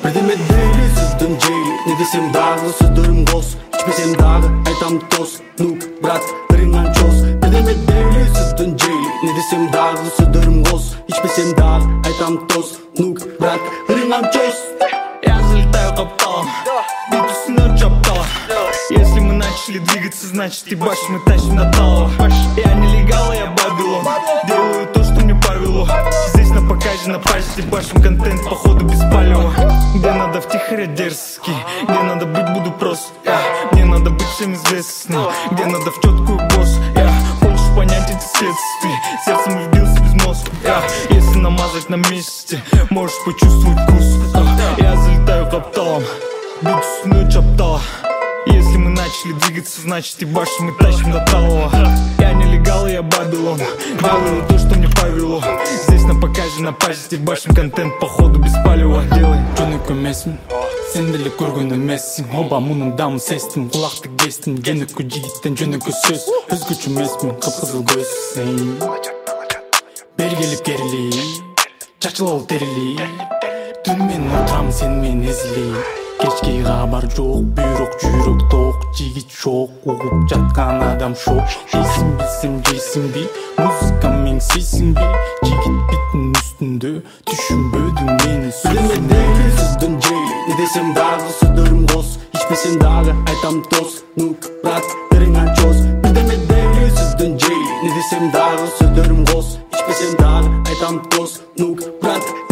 Бірдеме дейли сөздің жейли, не десем дағы сөздерім қос, ішпесем дағы айтам тос. Нук, брат, біріңнен чос. Бірдеме дейли сөздің жейли, не десем дағы сөздерім қос, ішпесем дағы айтам тос. Нук, брат, біріңнен чос. Я залетаю капталом, бит уснет чаптала. Если мы начали двигаться, значит ебашь мы тащим на талово. Я нелегал, я Бабилон, делаю то, что мне повело. Здесь на показе, на пазе, ебашим контент, походу без палева. Где надо втихаря дерзкий, где надо быть, буду прост. Мне надо быть всем известным, где надо в четкую босс. Хочешь понять эти следствия, сердцем вбился без мозга. Если намазать на месте, можешь почувствовать вкус. Я залетаю капталом, бит уснет чаптала. Если мы начали двигаться, значит ебашим мы тащим до талого. Я нелегал, я Бабилон, делаю то, что мне повело. Здесь на показе, на пазе, ебашим контент, походу без палева. Делай. Жөнөк эмесмин, сен деле көргөн эмессиң. Оба мунун дамын сездим, кулакты кестим. Жөнөккө жигиттен жөнөккө сөз, өзгөчө эмесмин, кып-кызыл көз. Бери келип керили, чачылабы терили. Түн менен отурам, сен менен эзили. Кечке кабар жок, бүйрөк жүрөк ток. Жигит шок, угуп жаткан адам шок. Дейсиң билсем жейсиңби, музыка мен сейсиңби. Жигит биттин үстүндө, түшүнбөдүң мени. Бірдеме дейли сөздің жейли, не десем дағы сөздерім қос, ішпесем дағы айтам тос. Нук, брат, біріңнен чос. Бірдеме дейли сөздің жейли, не десем дағы сөздерім қос, ішпесем дағы айтам тос. Нук, брат,